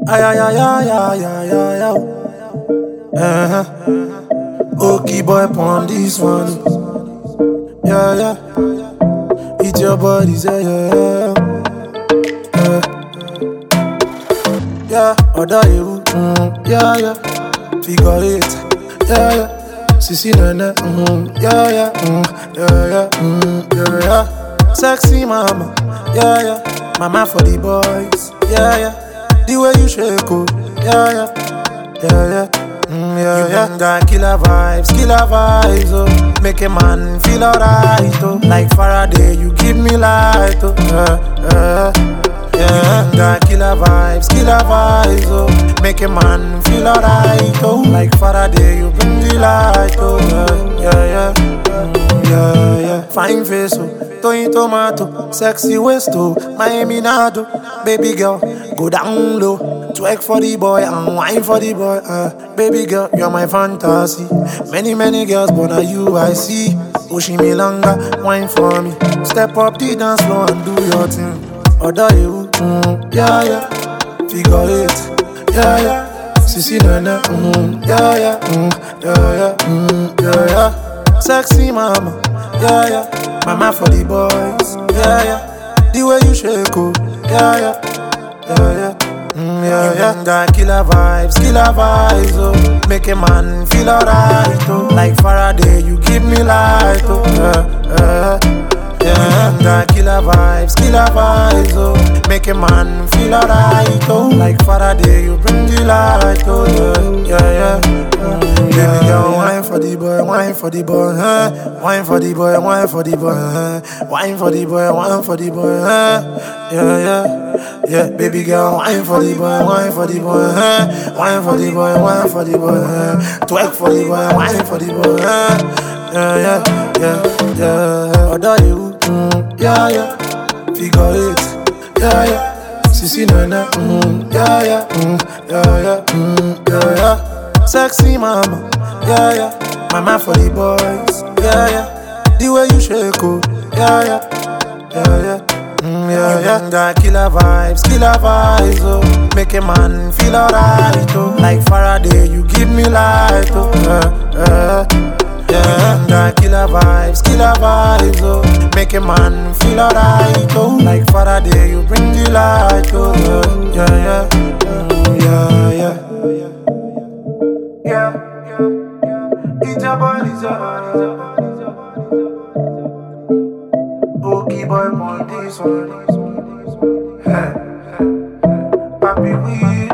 Ay, ay, ay, ay, ay, ay, ay, ay. Okay, boy, pon this one. Yeah, yeah. It's your body, say, yeah, yeah. Yeah, other you, yeah, yeah. Figure it, yeah, yeah. Sissy nene, yeah, yeah, yeah, yeah, yeah, yeah. Sexy mama, yeah, yeah. Mama for the boys, yeah, yeah. The way you shake, oh, yeah, yeah, yeah, yeah. Yeah, yeah. Got killer vibes, oh. Make a man feel alright, oh. Like Faraday, you give me light, oh. Yeah, got killer vibes, oh. Make a man feel alright, oh. Like Faraday, you bring the light, oh. Yeah. Fine face, oh. Toy tomato, sexy waist, oh. Miami Nado, baby girl, go down low. Twerk for the boy and wine for the boy. Baby girl, you're my fantasy. Many girls, but now you I see. Pushing me longer, wine for me. Step up the dance floor and do your thing. Other you, yeah, yeah. Figure it, yeah, yeah. Sissy nene, yeah, yeah, yeah. Sexy mama, yeah, yeah. Mama for the boys, yeah, yeah. The way you shake, oh, yeah, yeah. Yeah. Got killer vibes, oh. Make a man feel alright, oh. Like Faraday, you give me light, oh. Yeah. Got killer vibes, oh. Make a man feel alright, oh. Like Faraday, you bring the light, oh. Yeah. Baby girl, wine for the boy, wine for the boy, wine for the boy, wine for the boy, wine for the boy, wine for the boy, yeah. Baby girl, wine for the boy, wine for the boy, wine for the boy, wine for the boy, twerk for the boy, wine for the boy, yeah. Other you, yeah. Figure it, yeah. Sissy nene, yeah. Sexy mama, yeah. Mama for the boys, yeah. The way you shake, oh, yeah. Got killer vibes, oh. Make a man feel alright, oh. Like Faraday, you give me light, oh. Yeah, got killer vibes, oh. Make a man feel alright, oh. Like Faraday, you bring the light, oh. Yeah. It's your body, Okay, boy, on this one. Papi, we